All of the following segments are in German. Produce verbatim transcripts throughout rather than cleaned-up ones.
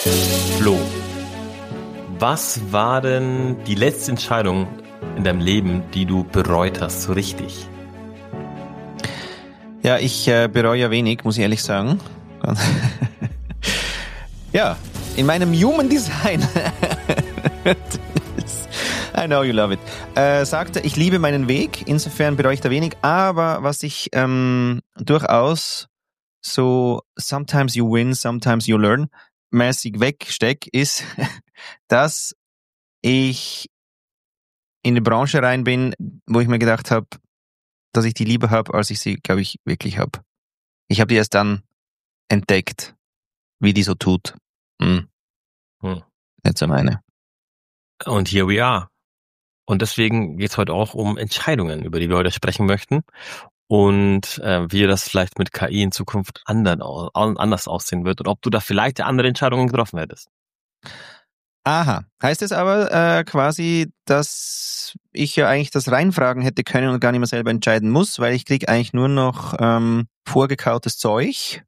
Flo, was war denn die letzte Entscheidung in deinem Leben, die du bereut hast, so richtig? Ja, ich äh, bereue ja wenig, muss ich ehrlich sagen. Ja, in meinem Human Design, I know you love it, äh, sagte, ich liebe meinen Weg, insofern bereue ich da wenig, aber was ich ähm, durchaus so sometimes you win, sometimes you learn mäßig wegsteck, ist, dass ich in eine Branche rein bin, wo ich mir gedacht habe, dass ich die lieber habe, als ich sie, glaube ich, wirklich habe. Ich habe die erst dann entdeckt, wie die so tut. Hm. Hm. Jetzt so meine. Und here we are. Und deswegen geht es heute auch um Entscheidungen, über die wir heute sprechen möchten. Und äh, wie das vielleicht mit K I in Zukunft anderen, anders aussehen wird und ob du da vielleicht andere Entscheidungen getroffen hättest. Aha, heißt es aber äh, quasi, dass ich ja eigentlich das reinfragen hätte können und gar nicht mehr selber entscheiden muss, weil ich kriege eigentlich nur noch ähm, vorgekautes Zeug.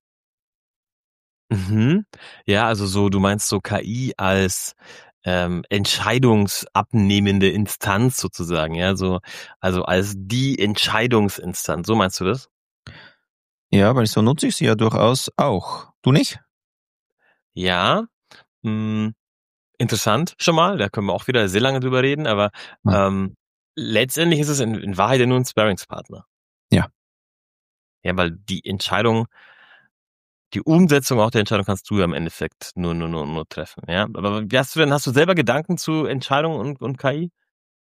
Mhm. Ja, also so, du meinst so K I als ähm, entscheidungsabnehmende Instanz sozusagen, ja, so, also als die Entscheidungsinstanz, so meinst du das? Ja, weil so nutze ich sie ja durchaus auch. Du nicht? Ja, mh, interessant schon mal, da können wir auch wieder sehr lange drüber reden, aber Hm. ähm, letztendlich ist es in, in Wahrheit ja nur ein Sparringspartner. Ja. Ja, weil die Entscheidung, die Umsetzung auch der Entscheidung kannst du ja im Endeffekt nur, nur, nur, nur treffen, ja. Aber wie hast du denn, hast du selber Gedanken zu Entscheidungen und, und K I?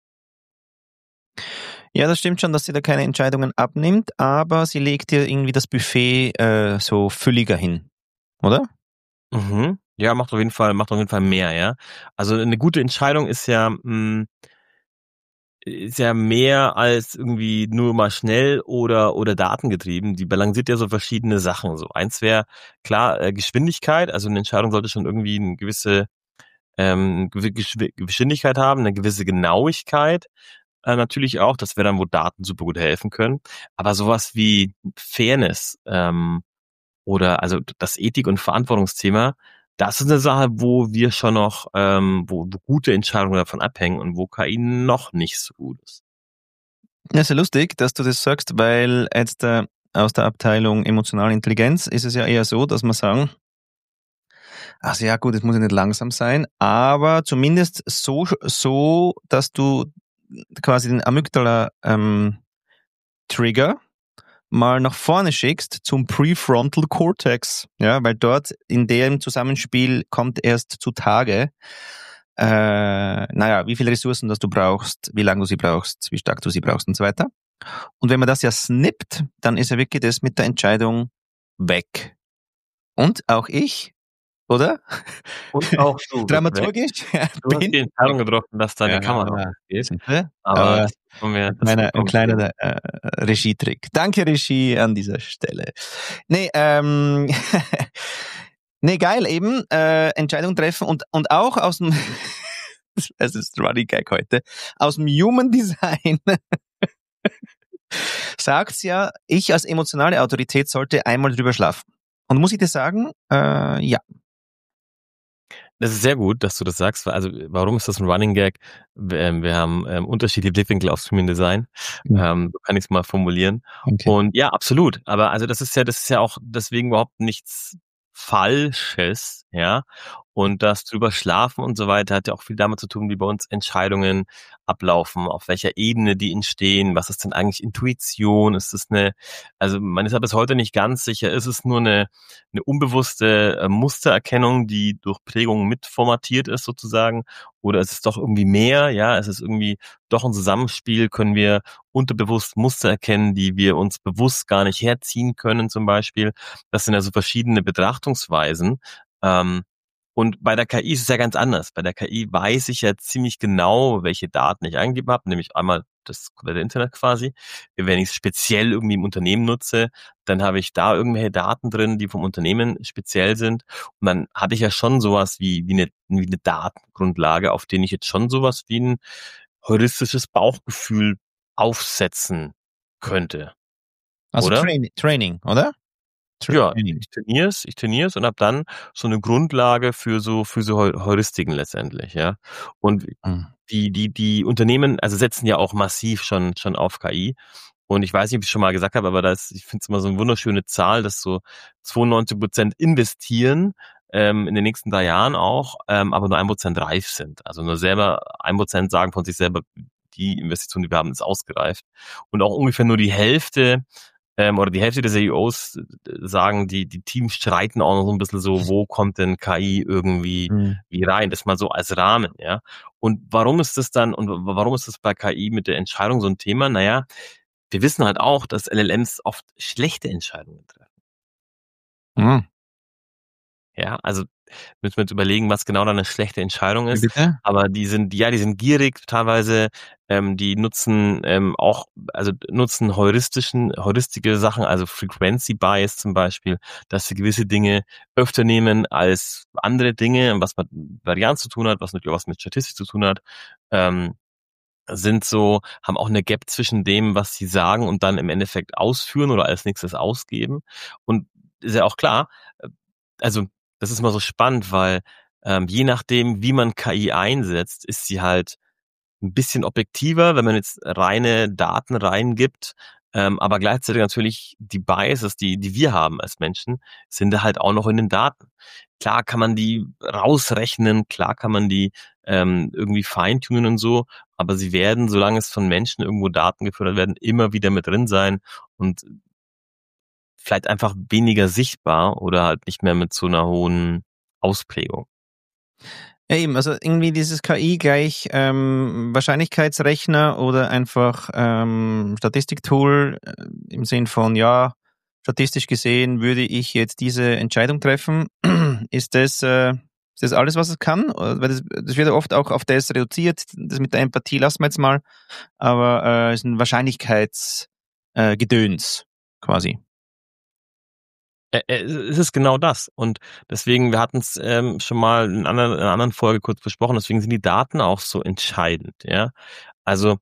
Ja, das stimmt schon, dass sie da keine Entscheidungen abnimmt, aber sie legt dir irgendwie das Buffet äh, so fülliger hin, oder? Mhm. Ja, macht auf jeden Fall, macht auf jeden Fall mehr, ja. Also eine gute Entscheidung ist ja, mh, ist ja mehr als irgendwie nur mal schnell oder oder datengetrieben. Die balanciert ja so verschiedene Sachen. So eins wäre klar äh, Geschwindigkeit. Also eine Entscheidung sollte schon irgendwie eine gewisse ähm, gewi- Geschwi- Geschwindigkeit haben, eine gewisse Genauigkeit. Äh, natürlich auch. Das wäre dann, wo Daten super gut helfen können. Aber sowas wie Fairness ähm, oder also das Ethik- und Verantwortungsthema, das ist eine Sache, wo wir schon noch, ähm, wo, wo gute Entscheidungen davon abhängen und wo K I noch nicht so gut ist. Ja, ist ja lustig, dass du das sagst, weil jetzt äh, aus der Abteilung emotionale Intelligenz ist es ja eher so, dass man sagen, also ja gut, es muss ja nicht langsam sein, aber zumindest so, so, dass du quasi den Amygdala ähm, Trigger mal nach vorne schickst zum Prefrontal Cortex, ja, weil dort in dem Zusammenspiel kommt erst zutage, äh, naja, wie viele Ressourcen das du brauchst, wie lange du sie brauchst, wie stark du sie brauchst und so weiter. Und wenn man das ja snippt, dann ist ja wirklich das mit der Entscheidung weg. Und auch ich, oder? Und auch du bist weg. Dramaturgisch Du hast bin die weg. Entscheidung getroffen, dass da die Ja, Kamera ausgeht. siehste? Aber Aber das kommen wir, ein das kleiner, ein kommen wir kleiner äh, Regietrick. Danke, Regie, an dieser Stelle. Nee, ähm, nee, geil, eben, äh, Entscheidung treffen und, und auch aus dem, es ist Running Gag heute, aus dem Human Design sagt's ja, ich als emotionale Autorität sollte einmal drüber schlafen. Und muss ich dir sagen, äh, ja. Das ist sehr gut, dass du das sagst. Also warum ist das ein Running Gag? Wir, wir haben ähm, unterschiedliche Blickwinkel aufs Human Design. Ja. Ähm, so kann ich es mal formulieren. Okay. Und ja, absolut. Aber also das ist ja, das ist ja auch deswegen überhaupt nichts Falsches, ja. Und das drüber schlafen und so weiter hat ja auch viel damit zu tun, wie bei uns Entscheidungen ablaufen, auf welcher Ebene die entstehen, was ist denn eigentlich Intuition? Ist es eine, also man ist ja bis heute nicht ganz sicher, ist es nur eine, eine unbewusste äh, Mustererkennung, die durch Prägung mitformatiert ist sozusagen, oder ist es doch irgendwie mehr, ja, ist es irgendwie doch ein Zusammenspiel, können wir unterbewusst Muster erkennen, die wir uns bewusst gar nicht herziehen können zum Beispiel. Das sind also verschiedene Betrachtungsweisen. Ähm, und bei der K I ist es ja ganz anders. Bei der K I weiß ich ja ziemlich genau, welche Daten ich eingegeben habe, nämlich einmal das komplette Internet quasi. Wenn ich es speziell irgendwie im Unternehmen nutze, dann habe ich da irgendwelche Daten drin, die vom Unternehmen speziell sind. Und dann habe ich ja schon sowas wie, wie, eine, wie eine Datengrundlage, auf denen ich jetzt schon sowas wie ein heuristisches Bauchgefühl aufsetzen könnte. Also Oder? Train Training, oder? Ja, Training. ich trainiere es ich trainiere es und habe dann so 'ne Grundlage für so für so Heu Heuristiken letztendlich, ja. Und Mhm. die die die Unternehmen, also, setzen ja auch massiv schon schon auf K I. Und ich weiß nicht, ob ich's schon mal gesagt habe, aber das ich finde es immer so 'ne wunderschöne Zahl, dass so zweiundneunzig Prozent investieren, ähm, in den nächsten drei Jahren auch, ähm, aber nur ein Prozent reif sind. Also, nur selber ein Prozent sagen von sich selber: „Die Investition, die wir haben, ist ausgereift." Und auch ungefähr nur die Hälfte, ähm, oder die Hälfte der C E Os sagen, die die Teams streiten auch noch so 'n bisschen so: „Wo kommt denn K I irgendwie Mhm. wie rein?" Das mal so als Rahmen, ja. Und warum ist das dann und w warum ist das bei K I mit der Entscheidung so 'n Thema? Na ja, wir wissen halt auch, dass L L Ms oft schlechte Entscheidungen treffen. Mhm. Ja, also müssen wir jetzt überlegen, was genau da 'ne schlechte Entscheidung Wie ist. bitte? Aber die sind ja, die sind gierig teilweise, ähm, die nutzen, ähm, auch also nutzen heuristischen heuristische Sachen, also Frequency Bias zum Beispiel, dass sie gewisse Dinge öfter nehmen als andere Dinge, was mit Varianz zu tun hat, was natürlich auch was mit Statistik zu tun hat, ähm, sind so haben auch 'ne Gap zwischen dem, was sie sagen und dann im Endeffekt ausführen oder als Nächstes ausgeben. Und ist ja auch klar, äh, also das ist immer so spannend, weil, ähm, je nachdem, wie man K I einsetzt, ist sie halt 'n bisschen objektiver, wenn man jetzt reine Daten reingibt, ähm, aber gleichzeitig natürlich die Biases, die die wir haben als Menschen, sind da halt auch noch in den Daten. Klar kann man die rausrechnen, klar kann man die, ähm, irgendwie feintunen und so, aber sie werden, solange es von Menschen irgendwo Daten gefördert werden, immer wieder mit drin sein und vielleicht einfach weniger sichtbar oder halt nicht mehr mit so 'ner hohen Ausprägung. Ja eben, also irgendwie dieses K I gleich, ähm, Wahrscheinlichkeitsrechner oder einfach, ähm, Statistiktool, äh, im Sinn von, ja, statistisch gesehen würde ich jetzt diese Entscheidung treffen. Ist das, äh ist das alles, was es kann? Oder weil das das wird ja oft auch auf das reduziert. Das mit der Empathie lassen wir jetzt mal, aber, äh, ist 'n Wahrscheinlichkeits äh, Gedöns quasi. Äh, äh, es ist genau das. Und deswegen, wir hatten's, ähm, schon mal in anderen in 'ner anderen Folge kurz besprochen, deswegen sind die Daten auch so entscheidend, ja? Also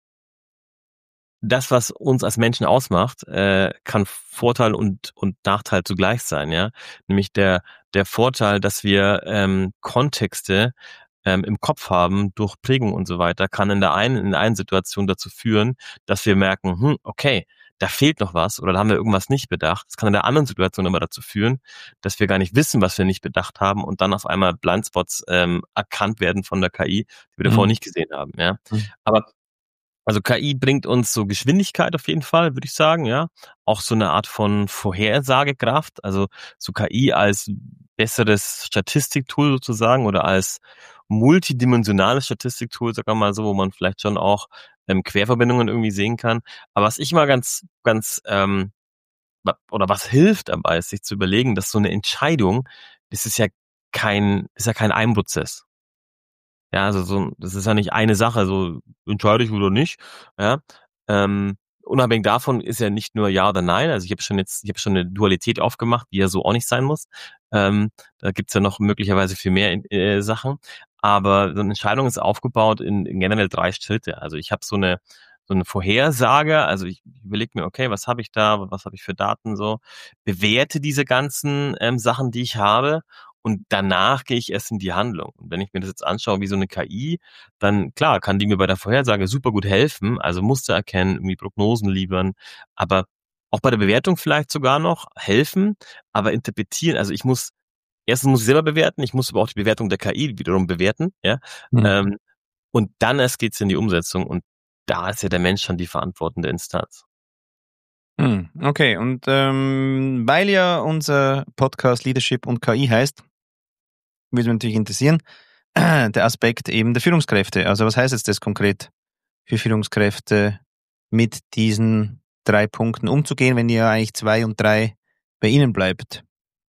das, was uns als Menschen ausmacht, äh, kann Vorteil und und Nachteil zugleich sein, ja? Nämlich der der Vorteil, dass wir, ähm, Kontexte, ähm, im Kopf haben durch Prägung und so weiter, kann in der einen in der einen Situation dazu führen, dass wir merken: „Hm, okay, da fehlt noch was oder da haben wir irgendwas nicht bedacht." Das kann in der anderen Situation aber dazu führen, dass wir gar nicht wissen, was wir nicht bedacht haben und dann auf einmal Blindspots, ähm, erkannt werden von der K I, die wir davor Mhm. nicht gesehen haben, ja? Mhm. Aber also K I bringt uns so Geschwindigkeit auf jeden Fall, würde ich sagen, ja? Auch so 'ne Art von Vorhersagekraft, also so K I als besseres Statistiktool sozusagen oder als multidimensionales Statistiktool, sagen wir mal so, wo man vielleicht schon auch, ähm, Querverbindungen irgendwie sehen kann. Aber was ich immer ganz ganz, ähm wa oder was hilft dabei, ist, sich zu überlegen, dass so 'ne Entscheidung, das ist ja kein ist ja kein Ein-Prozess. Ja, also so 'n das ist ja nicht eine Sache, so entscheide ich oder nicht, ja? Ähm, unabhängig davon ist ja nicht nur ja oder nein. Also, ich habe schon jetzt ich habe schon 'ne Dualität aufgemacht, die ja so auch nicht sein muss. Ähm, da gibt's ja noch möglicherweise viel mehr, äh, Sachen. Aber so 'ne Entscheidung ist aufgebaut in in generell drei Schritte. Also, ich habe so 'ne so 'ne Vorhersage, also ich überlege mir: „Okay, was habe ich da? Was habe ich für Daten so?" Bewerte diese ganzen, ähm, Sachen, die ich habe und danach gehe ich erst in die Handlung. Und wenn ich mir das jetzt anschaue wie so 'ne K I, dann klar, kann die mir bei der Vorhersage super gut helfen, also Muster erkennen, irgendwie Prognosen liefern, aber auch bei der Bewertung vielleicht sogar noch helfen, aber interpretieren also ich muss erstens muss ich selber bewerten, ich muss aber auch die Bewertung der K I wiederum bewerten, ja? Mhm. Ähm, und dann erst geht's in die Umsetzung und da ist ja der Mensch schon die verantwortende Instanz. Mhm, okay. Und, ähm, weil ja unser Podcast Leadership und K I heißt würde mich natürlich interessieren, der Aspekt eben der Führungskräfte. Also, was heißt jetzt das konkret für Führungskräfte, mit diesen drei Punkten umzugehen, wenn ihr eigentlich zwei und drei bei ihnen bleibt?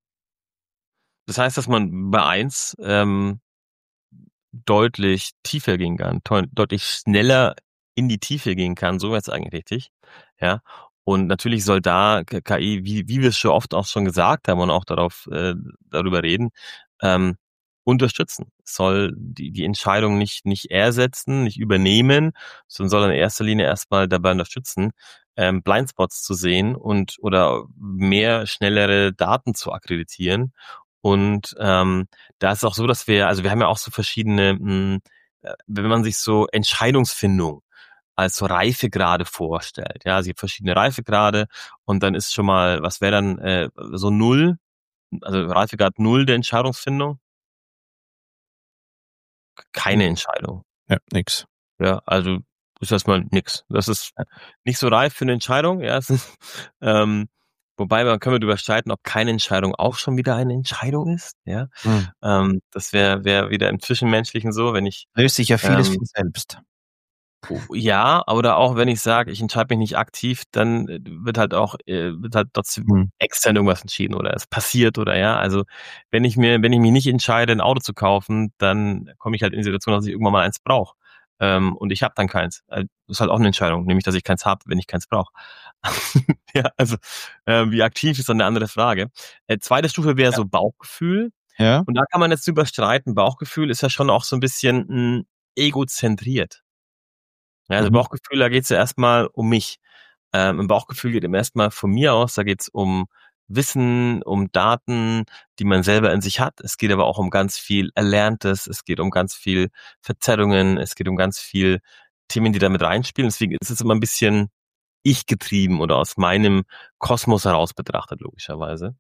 Das heißt, dass man bei eins, ähm, deutlich tiefer gehen kann, teu deutlich schneller in die Tiefe gehen kann, so wäre es eigentlich richtig, ja? Und natürlich soll da K KI, wie wie wir es schon oft auch schon gesagt haben und auch darauf äh, darüber reden, ähm unterstützen. Es soll die, die Entscheidung nicht, nicht ersetzen, nicht übernehmen, sondern soll in erster Linie erstmal dabei unterstützen, ähm, Blindspots zu sehen und oder mehr schnellere Daten zu akkreditieren. Und ähm, da ist es auch so, dass wir, also wir haben ja auch so verschiedene, mh, äh, wenn man sich so Entscheidungsfindung als so Reifegrade vorstellt. Ja, also es gibt verschiedene Reifegrade und dann ist schon mal, was wäre dann äh, so null, also Reifegrad null der Entscheidungsfindung? Keine Entscheidung. Ja, nix. Ja, also ist erstmal nix. Das ist nicht so reif für eine Entscheidung. Ja, es ist, ähm, wobei man können wir darüber streiten, ob keine Entscheidung auch schon wieder eine Entscheidung ist. Ja, Mhm. ähm, das wäre wär wieder im Zwischenmenschlichen so, wenn ich Löst sich ja vieles ähm, von selbst. ja, oder auch wenn ich sage, ich entscheide mich nicht aktiv, dann äh, wird halt auch äh, wird halt trotzdem Mhm. extern irgendwas entschieden oder es passiert oder ja. Also wenn ich mir, wenn ich mich nicht entscheide, ein Auto zu kaufen, dann komme ich halt in die Situation, dass ich irgendwann mal eins brauche. Ähm, und ich habe dann keins. Äh, Das ist halt auch eine Entscheidung, nämlich dass ich keins habe, wenn ich keins brauche. Ja, also äh, wie aktiv ist dann eine andere Frage. Äh, zweite Stufe wäre Ja. so Bauchgefühl. Ja. Und da kann man jetzt drüber streiten. Bauchgefühl ist ja schon auch so ein bisschen mh, egozentriert. Ja, also Mhm. Bauchgefühl, da geht's ja erstmal um mich. Ähm, Im Bauchgefühl geht immer erstmal von mir aus, da geht's um Wissen, um Daten, die man selber in sich hat. Es geht aber auch um ganz viel Erlerntes, es geht um ganz viel Verzerrungen, es geht um ganz viel Themen, die da mit reinspielen. Deswegen ist es immer ein bisschen ich getrieben oder aus meinem Kosmos heraus betrachtet, logischerweise.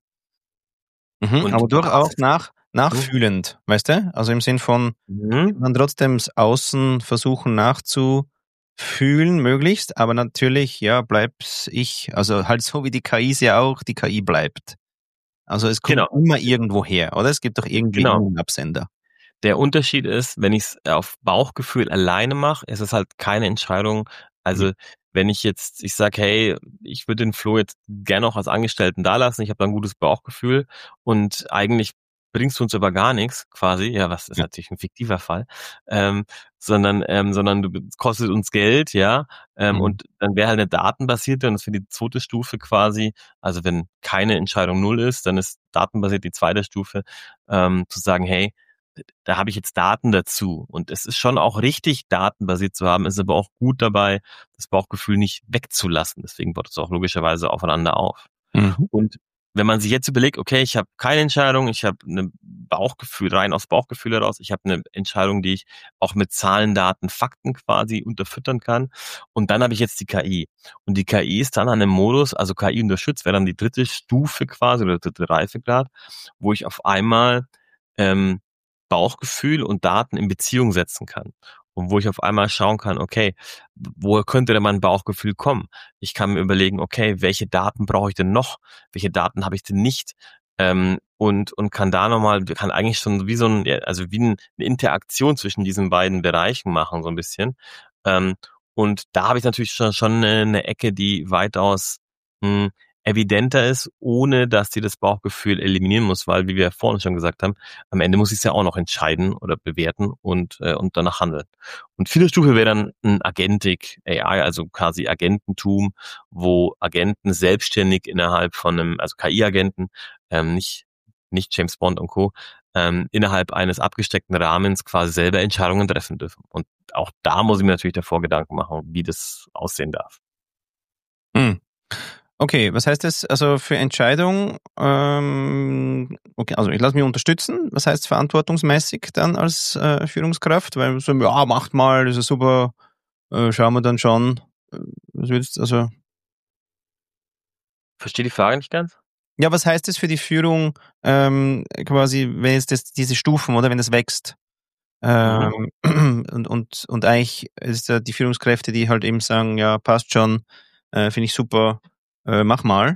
Mhm. Und Aber durchaus Basis. nach, Mhm. nachfühlend, weißt du? Also im Sinn von, Mhm. man trotzdem das Außen versuchen nachzufühlen, möglichst, aber natürlich, ja, bleib's ich. Also halt so wie die K Is ja auch, die K I bleibt. Also es kommt Genau, immer irgendwo her, oder? Es gibt doch irgendwie genau. immer einen Absender. Der Unterschied ist, wenn ich es auf Bauchgefühl alleine mache, ist es halt keine Entscheidung. Mhm. Also wenn ich jetzt, ich sage, hey, ich würde den Flo jetzt gerne auch als Angestellten da lassen, ich habe da ein gutes Bauchgefühl und eigentlich bringst du uns aber gar nichts, quasi, ja, was ist Ja. natürlich ein fiktiver Fall, ähm, sondern ähm, sondern du es kostet uns Geld, ja, ähm, Mhm. und dann wäre halt eine datenbasierte und das wäre die zweite Stufe quasi, also wenn keine Entscheidung null ist, dann ist datenbasiert die zweite Stufe, ähm, zu sagen, hey, da habe ich jetzt Daten dazu. Und es ist schon auch richtig, datenbasiert zu haben, ist aber auch gut dabei, das Bauchgefühl nicht wegzulassen. Deswegen baut es auch logischerweise aufeinander auf. Mhm. Und wenn man sich jetzt überlegt, okay, ich habe keine Entscheidung, ich habe ein Bauchgefühl, rein aus Bauchgefühl heraus, ich habe eine Entscheidung, die ich auch mit Zahlen, Daten, Fakten quasi unterfüttern kann. Und dann habe ich jetzt die K I. Und die K I ist dann an einem Modus, also K I unterstützt, wäre dann die dritte Stufe quasi oder der dritte Reifegrad, wo ich auf einmal ähm, Bauchgefühl und Daten in Beziehung setzen kann. Und wo ich auf einmal schauen kann, okay, woher könnte denn mein Bauchgefühl kommen? Ich kann mir überlegen, okay, welche Daten brauche ich denn noch? Welche Daten habe ich denn nicht? Ähm, und, und kann da nochmal, kann eigentlich schon wie so ein, ja, also wie ein, eine Interaktion zwischen diesen beiden Bereichen machen, so ein bisschen. Ähm, und da habe ich natürlich schon, schon eine, eine Ecke, die weitaus mh, evidenter ist, ohne dass die das Bauchgefühl eliminieren muss, weil, wie wir vorhin schon gesagt haben, am Ende muss ich es ja auch noch entscheiden oder bewerten und, äh, und danach handeln. Und vierte Stufe wäre dann ein Agentic A I, also quasi Agententum, wo Agenten selbstständig innerhalb von einem, also K I-Agenten, ähm, nicht, nicht James Bond und Co., ähm, innerhalb eines abgesteckten Rahmens quasi selber Entscheidungen treffen dürfen. Und auch da muss ich mir natürlich davor Gedanken machen, wie das aussehen darf. Mhm. Okay, was heißt das also für Entscheidung? Ähm, okay, also ich lasse mich unterstützen. Was heißt verantwortungsmäßig dann als äh, Führungskraft? Weil so, ja, macht mal, das ist super, äh, schauen wir dann schon. Äh, Was würdest also Verstehe die Frage nicht ganz? ja, was heißt das für die Führung ähm, quasi, wenn jetzt das, diese Stufen oder wenn es wächst? Mhm. Ähm, und, und, und eigentlich ist ja die Führungskräfte, die halt eben sagen, ja, passt schon, äh, finde ich super, äh, mach mal.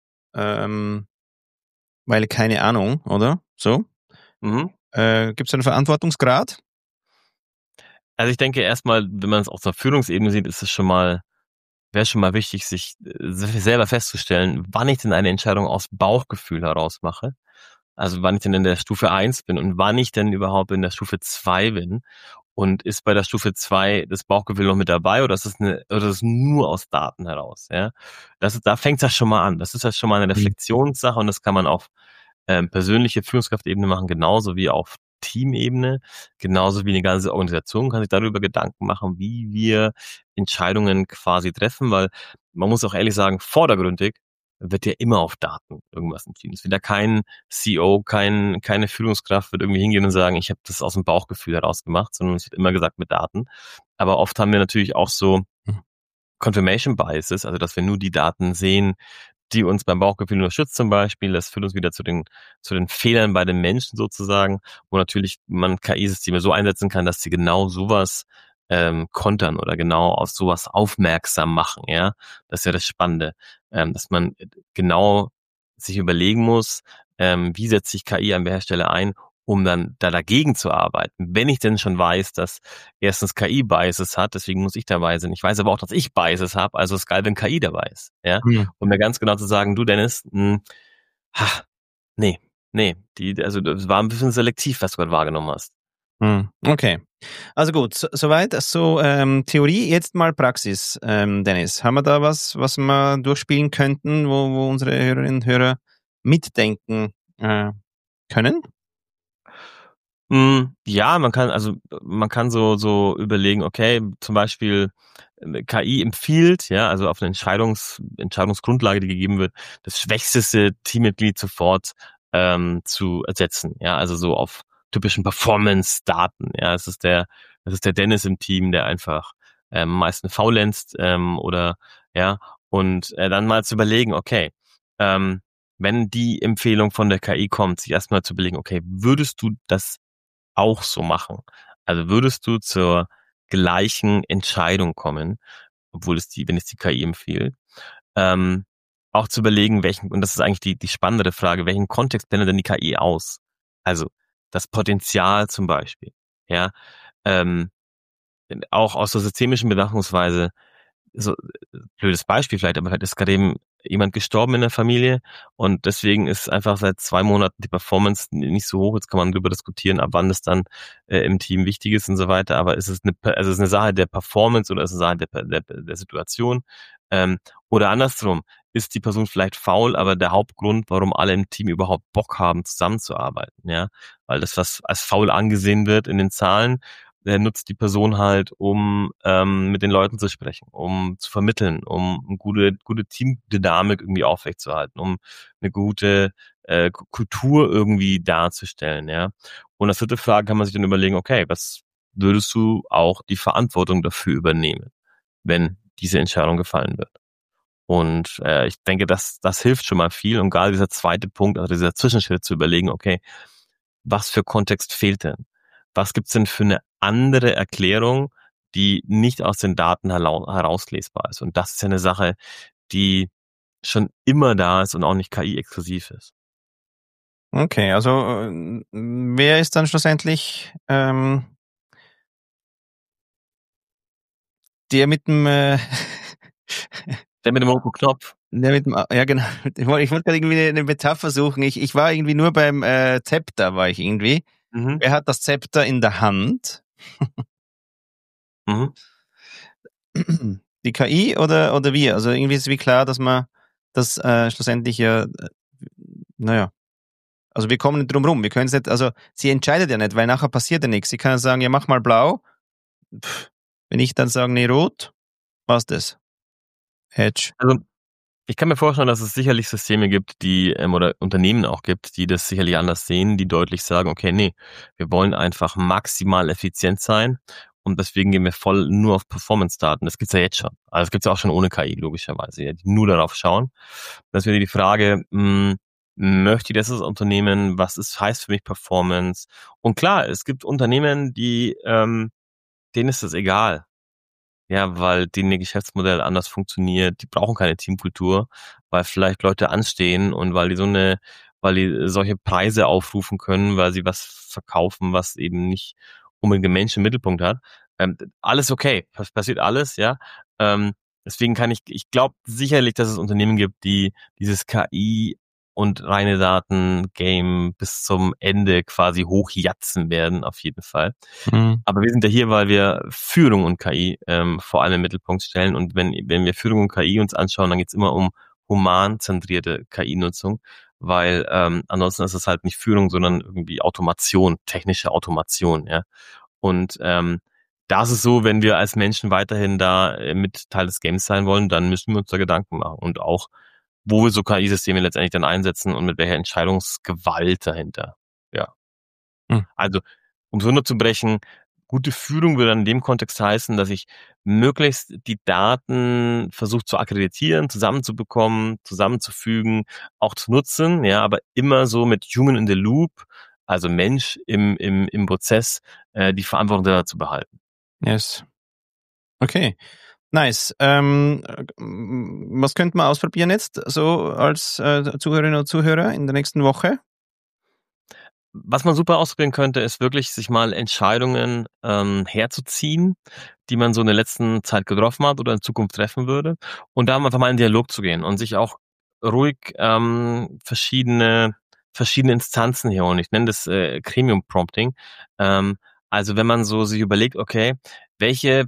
Ähm, weil keine Ahnung, oder? So. Mhm. Äh, Gibt es einen Verantwortungsgrad? Also ich denke erstmal, wenn man es auf der Führungsebene sieht, ist es schon mal, wäre schon mal wichtig, sich äh, selber festzustellen, wann ich denn eine Entscheidung aus Bauchgefühl heraus mache. Also wann ich denn in der Stufe eins bin und wann ich denn überhaupt in der Stufe zwei bin. Und ist bei der Stufe zwei das Bauchgefühl noch mit dabei oder ist es eine, oder ist es nur aus Daten heraus? Ja, das ist, da fängt das schon mal an. Das ist ja schon mal eine Mhm. Reflexionssache und das kann man auf ähm, persönliche Führungskraftebene machen, genauso wie auf Teamebene, genauso wie eine ganze Organisation kann sich darüber Gedanken machen, wie wir Entscheidungen quasi treffen, weil man muss auch ehrlich sagen, vordergründig wird ja immer auf Daten irgendwas entschieden. Es wird ja kein C E O, kein, keine Führungskraft wird irgendwie hingehen und sagen, ich habe das aus dem Bauchgefühl heraus gemacht, sondern es wird immer gesagt mit Daten. Aber oft haben wir natürlich auch so Confirmation Biases, also dass wir nur die Daten sehen, die uns beim Bauchgefühl unterstützt zum Beispiel. Das führt uns wieder zu den, zu den Fehlern bei den Menschen sozusagen, wo natürlich man K I-Systeme so einsetzen kann, dass sie genau sowas ähm, kontern oder genau auf sowas aufmerksam machen. Ja, das ist ja das Spannende, ähm, dass man genau sich überlegen muss, ähm, wie setze ich K I an welcher Stelle ein, um dann da dagegen zu arbeiten. Wenn ich denn schon weiß, dass erstens K I Biases hat, deswegen muss ich dabei sein. Ich weiß aber auch, dass ich Biases habe, also ist geil, wenn K I dabei ist. Ja, Hm. um mir ganz genau zu sagen, du Dennis, mh, ha, nee, nee, die, also das war ein bisschen selektiv, was du gerade wahrgenommen hast. Hm. Okay. Also gut, so, soweit. So ähm, Theorie, jetzt mal Praxis, ähm, Dennis. Haben wir da was, was wir durchspielen könnten, wo, wo unsere Hörerinnen und Hörer mitdenken äh, können? Mm, Ja, man kann, also man kann so so überlegen, okay, zum Beispiel äh, K I empfiehlt, ja, also auf eine Entscheidungs Entscheidungsgrundlage, die gegeben wird, das schwächste Teammitglied sofort ähm, zu ersetzen, ja, also so auf typischen Performance-Daten, ja, es ist der, das ist der Dennis im Team, der einfach ähm, am meisten faulenzt ähm, oder ja, und äh, dann mal zu überlegen, okay, ähm, wenn die Empfehlung von der K I kommt, sich erstmal zu überlegen, okay, würdest du das auch so machen? Also würdest du zur gleichen Entscheidung kommen, obwohl es die, wenn es die K I empfiehlt, ähm, auch zu überlegen, welchen, und das ist eigentlich die, die spannendere Frage, welchen Kontext blendet denn die K I aus? Also das Potenzial zum Beispiel, ja, ähm, auch aus der systemischen Betrachtungsweise, so blödes Beispiel vielleicht, aber vielleicht ist gerade eben jemand gestorben in der Familie und deswegen ist einfach seit zwei Monaten die Performance nicht so hoch. Jetzt kann man darüber diskutieren, ab wann das dann äh, im Team wichtig ist und so weiter. Aber ist es eine, also es ist eine Sache der Performance oder ist es eine Sache der, der, der Situation? Ähm, oder andersrum, ist die Person vielleicht faul, aber der Hauptgrund, warum alle im Team überhaupt Bock haben, zusammenzuarbeiten, ja, weil das, was als faul angesehen wird in den Zahlen, der nutzt die Person halt, um ähm, mit den Leuten zu sprechen, um zu vermitteln, um eine gute, gute Teamdynamik irgendwie aufrechtzuerhalten, um eine gute äh, Kultur irgendwie darzustellen, ja. Und als dritte Frage kann man sich dann überlegen, okay, was würdest du auch die Verantwortung dafür übernehmen, wenn diese Entscheidung gefallen wird? Und äh, ich denke, das, das hilft schon mal viel. Und gerade dieser zweite Punkt, also dieser Zwischenschritt zu überlegen, okay, was für Kontext fehlt denn? Was gibt's denn für eine andere Erklärung, die nicht aus den Daten herauslesbar ist? Und das ist ja eine Sache, die schon immer da ist und auch nicht K I-exklusiv ist. Okay, also äh, wer ist dann schlussendlich ähm, der mit dem äh, Der mit dem roten Knopf. der mit dem ja genau, ich wollte ich wollte gerade irgendwie eine Metapher suchen. Ich ich war irgendwie nur beim äh, Zepter war ich irgendwie. Mhm. Wer hat das Zepter in der Hand? Mhm. Die K I oder oder wir? Also irgendwie ist es wie klar, dass man das äh, schlussendlich ja, äh, naja, also wir kommen nicht drum rum. Wir können es nicht, also sie entscheidet ja nicht, weil nachher passiert ja nichts. Sie kann ja sagen, ja mach mal blau. Pff, wenn ich dann sage, nee, rot, was das? Hedge. Also ich kann mir vorstellen, dass es sicherlich Systeme gibt, die ähm, oder Unternehmen auch gibt, die das sicherlich anders sehen, die deutlich sagen, okay, nee, wir wollen einfach maximal effizient sein und deswegen gehen wir voll nur auf Performance-Daten. Das gibt's ja jetzt schon. Also das gibt's ja auch schon ohne K I, logischerweise, ja, die nur darauf schauen. Das wäre die Frage, mh, möchte ich das als Unternehmen? Was ist, heißt für mich Performance? Und klar, es gibt Unternehmen, die, ähm, denen ist das egal. Ja, weil denen ihr Geschäftsmodell anders funktioniert. Die brauchen keine Teamkultur, weil vielleicht Leute anstehen und weil die so eine, weil die solche Preise aufrufen können, weil sie was verkaufen, was eben nicht unbedingt den Menschen im Mittelpunkt hat. Ähm, alles okay, das passiert alles, ja. Ähm, deswegen kann ich, ich glaube sicherlich, dass es Unternehmen gibt, die dieses K I und reine Daten-Game bis zum Ende quasi hochjatzen werden, auf jeden Fall. Mhm. Aber wir sind ja hier, weil wir Führung und K I ähm, vor allem im Mittelpunkt stellen. Und wenn, wenn wir Führung und K I uns anschauen, dann geht es immer um humanzentrierte K I-Nutzung. weil ähm, ansonsten ist es halt nicht Führung, sondern irgendwie Automation, technische Automation, ja. Und ähm, da ist es so, wenn wir als Menschen weiterhin da äh, mit Teil des Games sein wollen, dann müssen wir uns da Gedanken machen und auch, wo wir so K I-Systeme letztendlich dann einsetzen und mit welcher Entscheidungsgewalt dahinter. Ja. Hm. Also, um es runterzubrechen, gute Führung würde in dem Kontext heißen, dass ich möglichst die Daten versuche zu akkreditieren, zusammenzubekommen, zusammenzufügen, auch zu nutzen, ja, aber immer so mit Human in the Loop, also Mensch im, im, im Prozess, äh, die Verantwortung da zu behalten. Yes. Okay. Nice. Ähm, äh, was könnte man ausprobieren jetzt so als äh, Zuhörerinnen und Zuhörer in der nächsten Woche? Was man super ausprobieren könnte, ist wirklich, sich mal Entscheidungen ähm, herzuziehen, die man so in der letzten Zeit getroffen hat oder in Zukunft treffen würde. Und da einfach mal in Dialog zu gehen und sich auch ruhig ähm, verschiedene verschiedene Instanzen hier holen. Ich nenne das äh, Gremium Prompting. Ähm, also wenn man so sich überlegt, okay, welche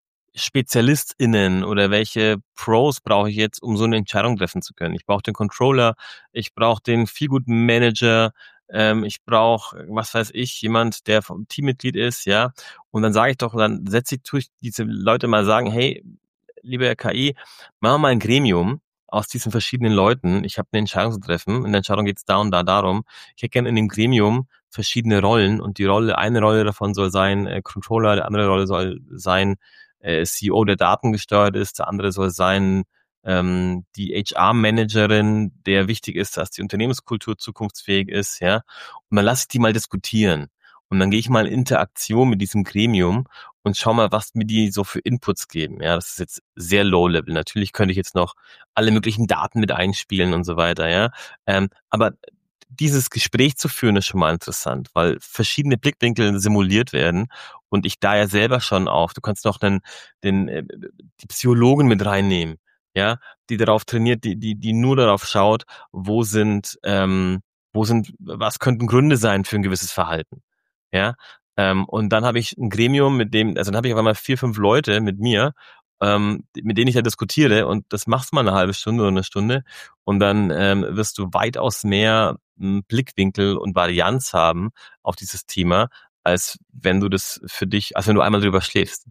SpezialistInnen oder welche Pros brauche ich jetzt, um so eine Entscheidung treffen zu können? Ich brauche den Controller, ich brauche den Feelgood Manager, ähm, ich brauche, was weiß ich, jemand, der vom Teammitglied ist, ja. Und dann sage ich doch, dann setze ich, tue ich diese Leute mal sagen, hey, liebe K I, machen wir mal ein Gremium aus diesen verschiedenen Leuten. Ich habe eine Entscheidung zu treffen. In der Entscheidung geht es da und da darum. Ich hätte gerne in dem Gremium verschiedene Rollen und die Rolle, eine Rolle davon soll sein äh, Controller, die andere Rolle soll sein äh, C E O, der datengesteuert ist, der andere soll sein ähm, die H R-Managerin, der wichtig ist, dass die Unternehmenskultur zukunftsfähig ist, ja. Und dann lasse ich die mal diskutieren. Und dann gehe ich mal in Interaktion mit diesem Gremium und schau mal, was mir die so für Inputs geben. Ja, das ist jetzt sehr low-level. Natürlich könnte ich jetzt noch alle möglichen Daten mit einspielen und so weiter, ja. Ähm, aber dieses Gespräch zu führen ist schon mal interessant, weil verschiedene Blickwinkel simuliert werden und ich da ja selber schon auf, du kannst noch den, den, äh, die Psychologen mit reinnehmen, ja, die darauf trainiert, die, die, die nur darauf schaut, wo sind, ähm, wo sind, was könnten Gründe sein für ein gewisses Verhalten, ja, ähm, und dann habe ich ein Gremium, mit dem, also dann habe ich auf einmal vier, fünf Leute mit mir, ähm, mit denen ich ja diskutiere und das machst du mal eine halbe Stunde oder eine Stunde und dann ähm, wirst du weitaus mehr m, Blickwinkel und Varianz haben auf dieses Thema, als wenn du das für dich, als wenn du einmal drüber schläfst.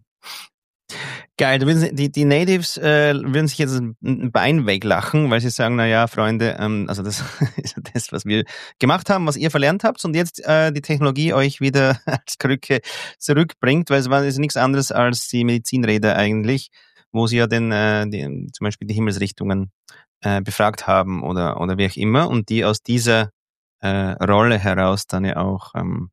Geil, da würden sie, die, die Natives äh, würden sich jetzt ein Bein weglachen, weil sie sagen, na ja, Freunde, ähm, also das ist das, was wir gemacht haben, was ihr verlernt habt und jetzt äh, die Technologie euch wieder als Krücke zurückbringt, weil es war ist nichts anderes als die Medizinräder eigentlich, wo sie ja den, äh, die, zum Beispiel die Himmelsrichtungen äh, befragt haben oder, oder wie auch immer und die aus dieser äh, Rolle heraus dann ja auch ähm,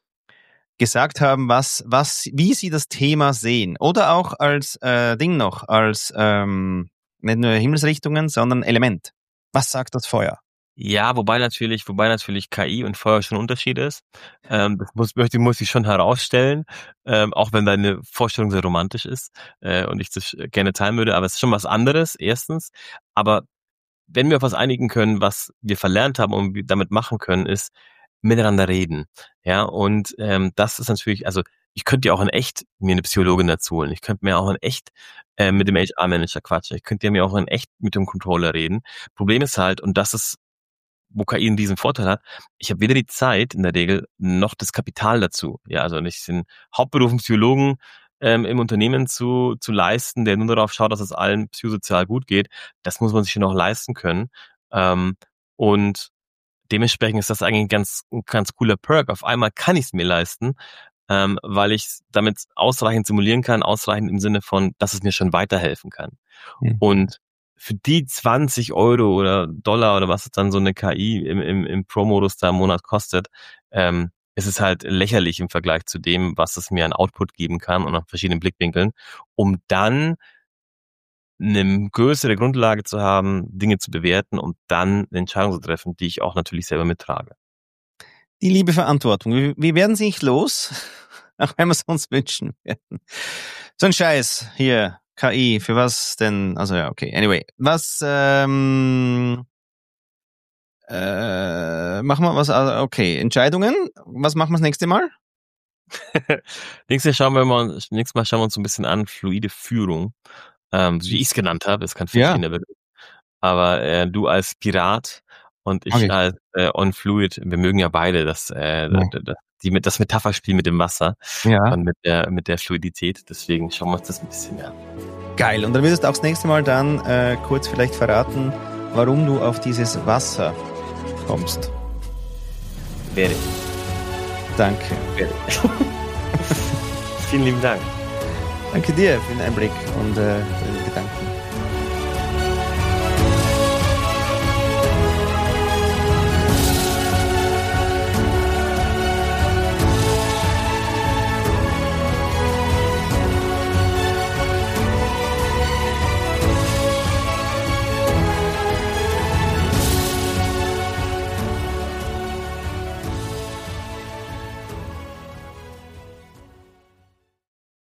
gesagt haben, was, was, wie sie das Thema sehen. Oder auch als äh, Ding noch, als ähm, nicht nur Himmelsrichtungen, sondern Element. Was sagt das Feuer? Ja, wobei natürlich, wobei natürlich K I und Feuer schon ein Unterschied ist. Ähm, das muss, möchte, muss ich schon herausstellen, ähm, auch wenn deine Vorstellung sehr romantisch ist äh, und ich das gerne teilen würde, aber es ist schon was anderes, erstens. Aber wenn wir auf was einigen können, was wir verlernt haben und wir damit machen können, ist miteinander reden. Ja, und ähm, das ist natürlich, also ich könnte ja auch in echt mir eine Psychologin dazu holen. Ich könnte mir auch in echt äh, mit dem H R-Manager quatschen. Ich könnte ja mir auch in echt mit dem Controller reden. Problem ist halt, und das ist, wo K I in diesem Vorteil hat, ich habe weder die Zeit in der Regel noch das Kapital dazu. Ja, also nicht den Hauptberuf einen Psychologen ähm, im Unternehmen zu zu leisten, der nur darauf schaut, dass es allen psychosozial gut geht. Das muss man sich schon auch leisten können. Ähm, und dementsprechend ist das eigentlich ein ganz, ein ganz cooler Perk. Auf einmal kann ich es mir leisten, ähm, weil ich damit ausreichend simulieren kann, ausreichend im Sinne von, dass es mir schon weiterhelfen kann. Hm. Und für die zwanzig Euro oder Dollar oder was es dann so eine K I im, im, im Pro-Modus da im Monat kostet, ähm, ist es halt lächerlich im Vergleich zu dem, was es mir an Output geben kann und nach verschiedenen Blickwinkeln, um dann eine größere Grundlage zu haben, Dinge zu bewerten und dann eine Entscheidung zu treffen, die ich auch natürlich selber mittrage. Die liebe Verantwortung. Wir, wir werden sie nicht los, auch wenn wir es uns wünschen werden. So ein Scheiß hier, K I, für was denn? Also ja, okay. Anyway, was ähm, äh, machen wir was? Also, okay, Entscheidungen. Was machen wir das nächste Mal? Nächstes Mal schauen wir mal, nächstes Mal schauen wir uns so ein bisschen an, fluide Führung, ähm, wie ich es genannt habe, ist kein Ja. verstehener Begriff. Aber äh, du als Pirat und ich Okay. als äh, On Fluid. Wir mögen ja beide das, äh, Ja. die, das Metapherspiel mit dem Wasser Ja. und mit der, mit der Fluidität. Deswegen schauen wir uns das ein bisschen mehr an. Geil. Und dann würdest du auch das nächste Mal dann äh, kurz vielleicht verraten, warum du auf dieses Wasser kommst. Werde ich. Danke. Werde ich. Vielen lieben Dank. Danke dir für den Einblick und äh, für die Gedanken.